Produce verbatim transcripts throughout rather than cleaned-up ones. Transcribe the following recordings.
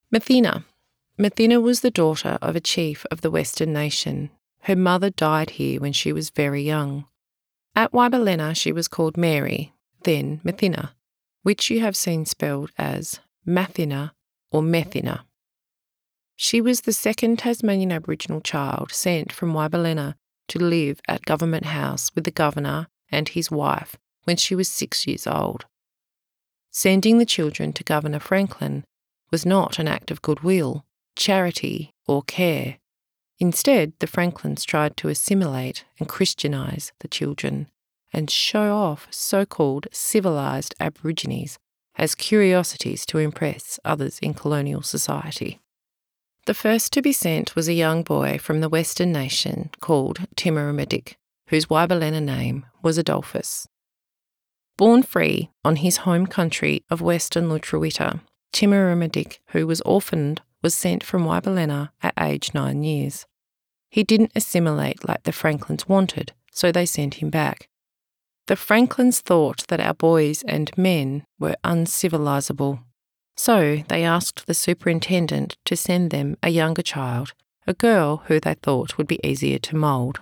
Mathina. Mathina was the daughter of a chief of the Western nation. Her mother died here when she was very young. At Waibalena she was called Mary, then Mathina, which you have seen spelled as Mathina or Methina. She was the second Tasmanian Aboriginal child sent from Waibalena to live at Government House with the Governor and his wife when she was six years old. Sending the children to Governor Franklin was not an act of goodwill, charity or care. Instead, the Franklins tried to assimilate and Christianise the children and show off so-called civilised Aborigines as curiosities to impress others in colonial society. The first to be sent was a young boy from the Western nation called Timurumadik, whose Waibalena name was Adolphus. Born free on his home country of Western Lutruwita, Timurumadik, who was orphaned, was sent from Waibalena at age nine years. He didn't assimilate like the Franklins wanted, so they sent him back. The Franklins thought that our boys and men were uncivilisable, so they asked the superintendent to send them a younger child, a girl who they thought would be easier to mould.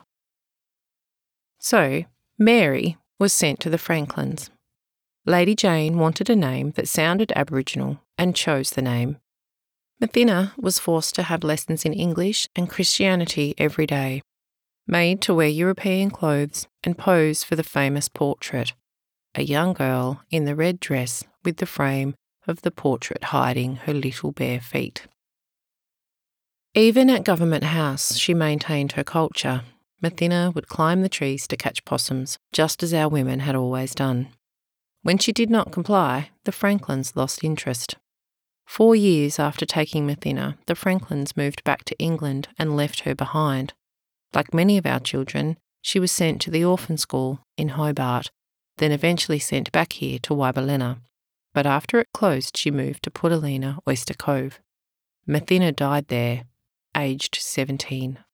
So Mary was sent to the Franklins. Lady Jane wanted a name that sounded Aboriginal and chose the name. Mathina was forced to have lessons in English and Christianity every day, made to wear European clothes and pose for the famous portrait, a young girl in the red dress with the frame of the portrait hiding her little bare feet. Even at Government House, she maintained her culture. Mathina would climb the trees to catch possums, just as our women had always done. When she did not comply, the Franklins lost interest. Four years after taking Mathina, the Franklins moved back to England and left her behind. Like many of our children, she was sent to the orphan school in Hobart, then eventually sent back here to Waibalena. But after it closed, she moved to Putalina, Oyster Cove. Mathina died there, aged seventeen.